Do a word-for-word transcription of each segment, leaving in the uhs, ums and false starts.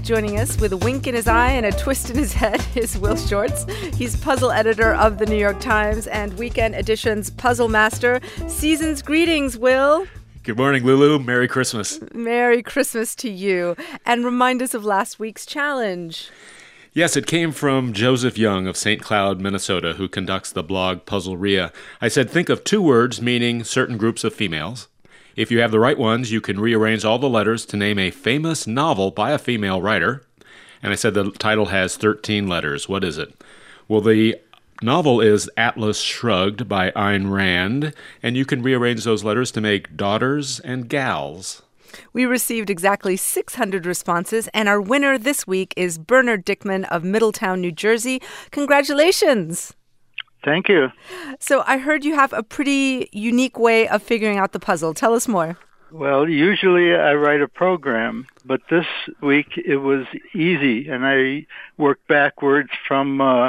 Joining us with a wink in his eye and a twist in his head is Will Shortz. He's puzzle editor of the New York Times and Weekend Edition's puzzle master. Season's greetings, Will. Good morning, Lulu. Merry Christmas. Merry Christmas to you. And remind us of last week's challenge. Yes, it came from Joseph Young of Saint Cloud, Minnesota, who conducts the blog Puzzleria. I said, think of two words meaning certain groups of females. If you have the right ones, you can rearrange all the letters to name a famous novel by a female writer. And I said the title has thirteen letters. What is it? Well, the novel is Atlas Shrugged by Ayn Rand, and you can rearrange those letters to make daughters and gals. We received exactly six hundred responses, and our winner this week is Bernard Dickman of Middletown, New Jersey. Congratulations. Thank you. So I heard you have a pretty unique way of figuring out the puzzle. Tell us more. Well, usually I write a program, but this week it was easy, and I worked backwards from uh,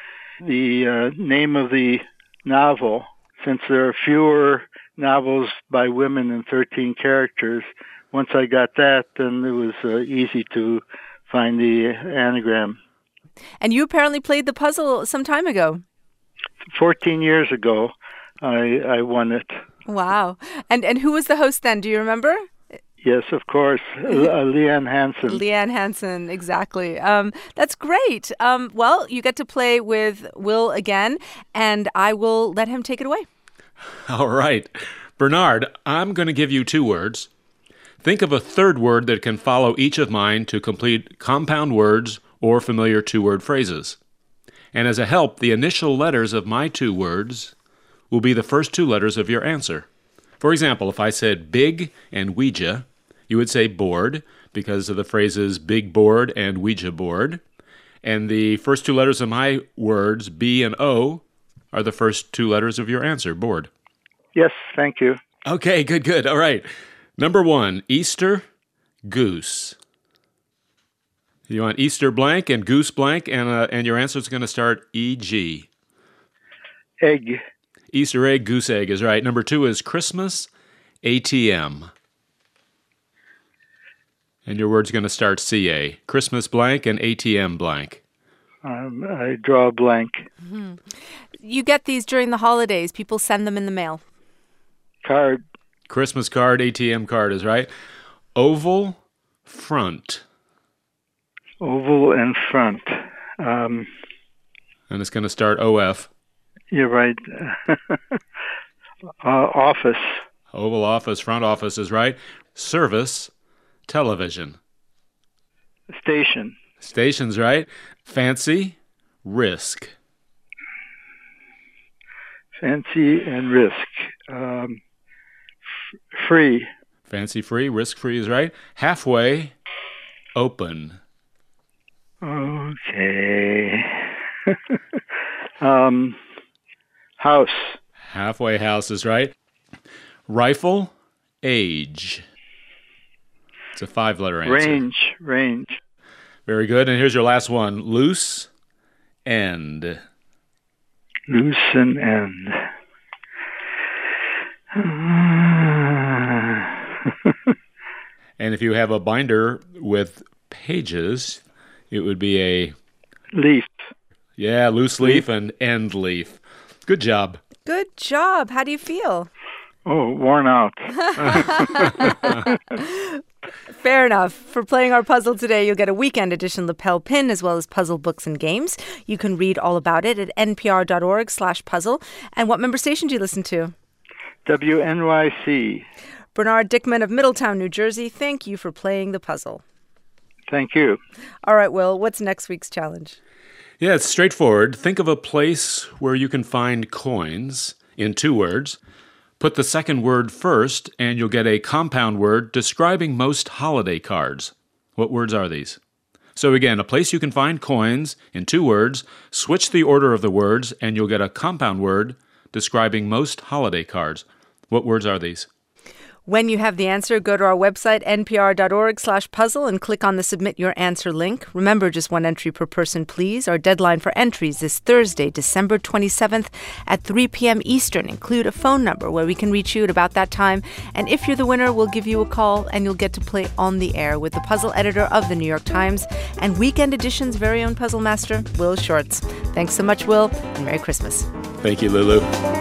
the uh, name of the novel. Since there are fewer novels by women than thirteen characters, once I got that, then it was uh, easy to find the anagram. And you apparently played the puzzle some time ago. fourteen years ago, I, I won it. Wow. And and who was the host then? Do you remember? Yes, of course. uh, Leanne Hansen. Leanne Hansen, exactly. Um, that's great. Um, well, you get to play with Will again, and I will let him take it away. All right. Bernard, I'm going to give you two words. Think of a third word that can follow each of mine to complete compound words or familiar two-word phrases. And as a help, the initial letters of my two words will be the first two letters of your answer. For example, if I said big and Ouija, you would say board because of the phrases big board and Ouija board. And the first two letters of my words, B and O, are the first two letters of your answer, board. Yes, thank you. Okay, good, good. All right. Number one, Easter, goose. You want Easter blank and goose blank, and uh, and your answer is going to start E G. Egg. Easter egg, goose egg is right. Number two is Christmas, A T M. And your word's going to start C A. Christmas blank and A T M blank. Um, I draw a blank. Mm-hmm. You get these during the holidays. People send them in the mail. Card. Christmas card, A T M card is right. Oval, front. Oval and front. Um, and it's going to start O F. You're right. uh, office. Oval office, front office is right. Service, television. Station. Station's right. Fancy, risk. Fancy and risk. Um, f- free. Fancy free, risk free is right. Halfway, open. Okay. um, house. Halfway house is right. Rifle, age. It's a five-letter answer. Range, range. Very good. And here's your last one. Loose, end. Loose and end. And if you have a binder with pages, it would be a... leaf. Yeah, loose leaf and end leaf. Good job. Good job. How do you feel? Oh, worn out. Fair enough. For playing our puzzle today, you'll get a weekend edition lapel pin as well as puzzle books and games. You can read all about it at npr.org slash puzzle. And what member station do you listen to? W N Y C. Bernard Dickman of Middletown, New Jersey, thank you for playing the puzzle. Thank you. All right, Will, what's next week's challenge? Yeah, it's straightforward. Think of a place where you can find coins in two words. Put the second word first, and you'll get a compound word describing most holiday cards. What words are these? So again, a place you can find coins in two words. Switch the order of the words, and you'll get a compound word describing most holiday cards. What words are these? When you have the answer, go to our website, npr.org slash puzzle, and click on the Submit Your Answer link. Remember, just one entry per person, please. Our deadline for entries is Thursday, December twenty-seventh at three p.m. Eastern. Include a phone number where we can reach you at about that time. And if you're the winner, we'll give you a call, and you'll get to play on the air with the puzzle editor of the New York Times and Weekend Edition's very own puzzle master, Will Shortz. Thanks so much, Will, and Merry Christmas. Thank you, Lulu.